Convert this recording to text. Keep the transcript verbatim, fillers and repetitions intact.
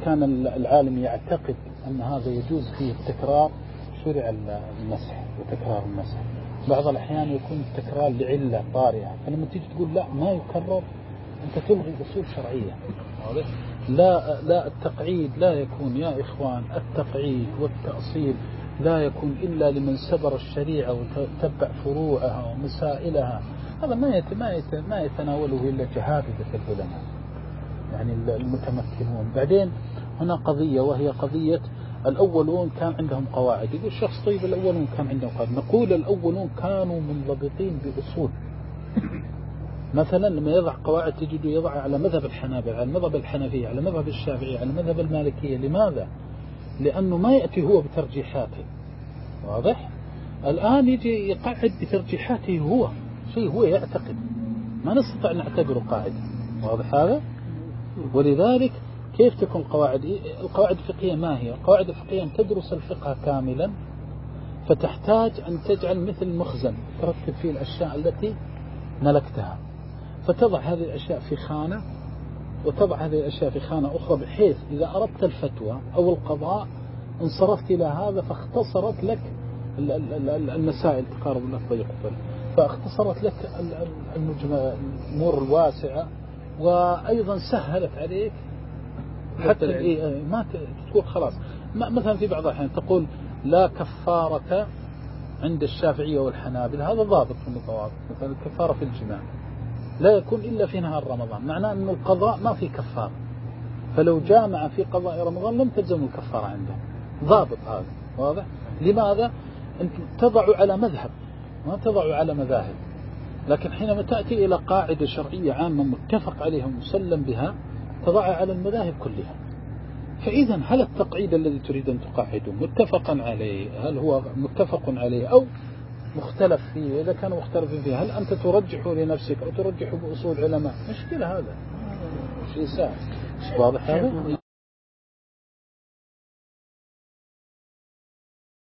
كان العالم يعتقد أن هذا يجوز فيه التكرار شرع المسح وتكرار المسح. بعض الأحيان يكون التكرار لعلة طارئة، فلما تيجي تقول لا ما يكرر أنت تلغي أصول شرعية. لا لا التقعيد لا يكون يا إخوان، التقعيد والتأصيل لا يكون إلا لمن سبر الشريعة وتتبع فروعها ومسائلها. هذا ما ما يتناوله إلا جهابذة العلماء يعني المتمكنون. بعدين هنا قضية وهي قضية الأولون كان عندهم قواعد. يقول الشخص طيب الأولون كان عندهم قواعد، نقول الأولون كانوا منضبطين بأصول. مثلا لما يضع قواعد تجد يضع على مذهب الحنابلة، على مذهب الحنفية، على مذهب الشافعية، على مذهب المالكية. لماذا؟ لأنه ما يأتي هو بترجيحاته. واضح؟ الآن يجي يقعد بترجيحاته هو، شيء هو يعتقد، ما نستطيع نعتبره قاعدة. واضح هذا؟ ولذلك كيف تكون القواعد؟ القواعد الفقهية ما هي؟ القواعد الفقهية أن تدرس الفقه كاملا، فتحتاج أن تجعل مثل مخزن ترتب فيه الأشياء التي ملكتها، فتضع هذه الأشياء في خانة وتضع هذه الأشياء في خانة أخرى، بحيث إذا أردت الفتوى أو القضاء انصرفت إلى هذا فاختصرت لك المسائل تقارب الأفضل يقبل، فاختصرت لك الأمور الواسعة، وأيضا سهلت عليك حتى ما تقول خلاص. مثلا في بعض الأحيان تقول لا كفارة عند الشافعية والحنابلة، هذا ضابط من الضوابط. مثلا الكفارة في الجماع لا يكون إلا في نهار رمضان، معناه أن القضاء ما في كفارة، فلو جامع في قضاء رمضان لم تلزم الكفارة عنده. ضابط هذا. واضح؟ لماذا؟ أنت تضع على مذهب ما تضع على مذاهب، لكن حينما تأتي إلى قاعدة شرعية عامة متفق عليها ومسلم بها تضعها على المذاهب كلها. فإذا هل التقعيد الذي تريد أن تقعده متفقا عليه، هل هو متفق عليه أو مختلف فيه؟ إذا كان مختلف فيه هل أنت ترجحه لنفسك أو ترجحه بأصول علماء؟ مشكلة هذا شيء سهل. واضح هذا؟